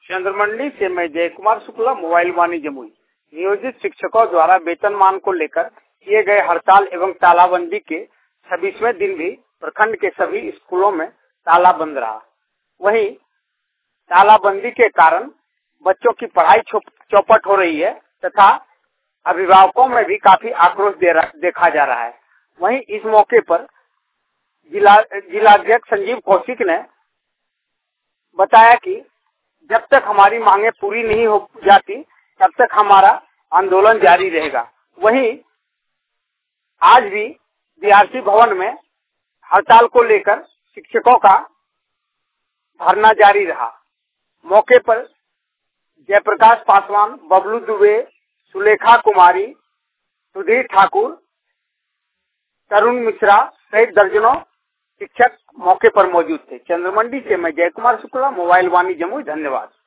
चंद्रमंडी से मैं जय कुमार शुक्ला, मोबाइल वाणी जमुई। नियोजित शिक्षकों द्वारा वेतनमान को लेकर किए गए हड़ताल एवं तालाबंदी के 26वें दिन भी प्रखंड के सभी स्कूलों में ताला बंद रहा। वहीं तालाबंदी के कारण बच्चों की पढ़ाई चौपट हो रही है तथा अभिभावकों में भी काफी आक्रोश देखा जा रहा है। वहीं इस मौके पर जिलाध्यक्ष संजीव कौशिक ने बताया कि जब तक हमारी मांगे पूरी नहीं हो जाती तब तक हमारा आंदोलन जारी रहेगा। वहीं आज भी बीआरसी भवन में हड़ताल को लेकर शिक्षकों का धरना जारी रहा। मौके पर जयप्रकाश पासवान, बबलू दुबे, सुलेखा कुमारी, सुधीर ठाकुर, तरुण मिश्रा सहित दर्जनों शिक्षक मौके पर मौजूद थे। चंद्रमंडी से मैं जय कुमार शुक्ला, मोबाइल वाणी जमुई। धन्यवाद।